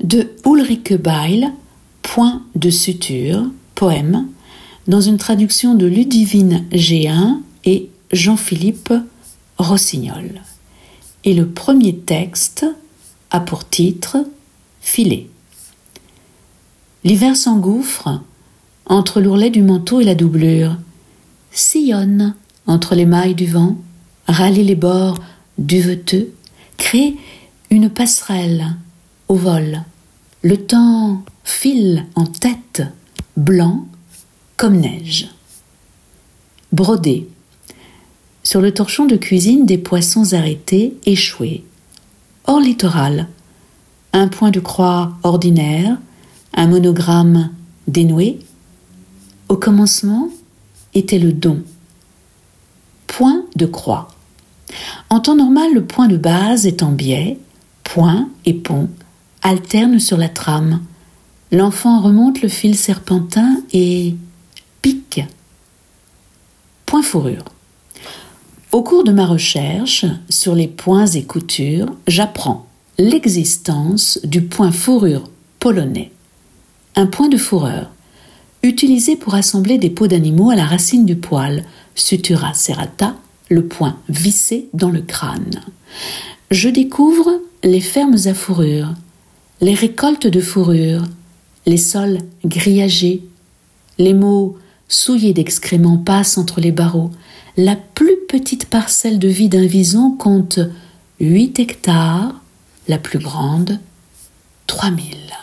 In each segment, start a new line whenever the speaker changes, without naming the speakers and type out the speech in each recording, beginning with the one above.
de Ulrike Beil, Point de suture, poème, dans une traduction de Ludivine Géhin et Jean-Philippe Rossignol. Et le premier texte a pour titre « Filet ». L'hiver s'engouffre entre l'ourlet du manteau et la doublure, sillonne entre les mailles du vent, rallie les bords duveteux, crée une passerelle au vol. Le temps file en tête, blanc comme neige. Brodé. Sur le torchon de cuisine, des poissons arrêtés, échoués. Hors littoral, un point de croix ordinaire, un monogramme dénoué. Au commencement était le don. Point de croix. En temps normal, le point de base est en biais, point et pont alternent sur la trame. L'enfant remonte le fil serpentin et pique. Point fourrure. Au cours de ma recherche sur les points et coutures, j'apprends l'existence du point fourrure polonais. Un point de fourreur, utilisé pour assembler des peaux d'animaux à la racine du poil, sutura serrata, le point vissé dans le crâne. Je découvre les fermes à fourrure, les récoltes de fourrure, les sols grillagés, les mots souillés d'excréments passent entre les barreaux. La plus petite parcelle de vie d'un vison compte 8 hectares, la plus grande 3000.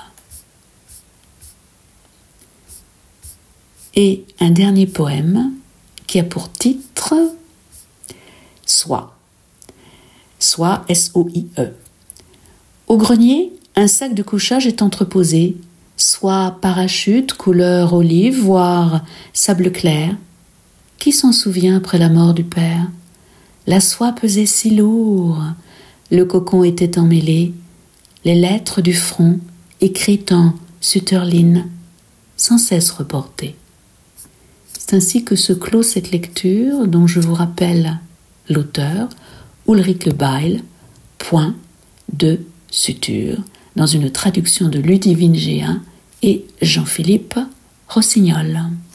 Et un dernier poème qui a pour titre Soie. Soie, S-O-I-E. Au grenier, un sac de couchage est entreposé, soie parachute, couleur olive, voire sable clair. Qui s'en souvient après la mort du père? La soie pesait si lourd, le cocon était emmêlé, les lettres du front, écrites en sutterline, sans cesse reportées. C'est ainsi que se clôt cette lecture dont je vous rappelle l'auteur, Ulrike Beil, Point de suture, dans une traduction de Ludivine Géhin et Jean-Philippe Rossignol.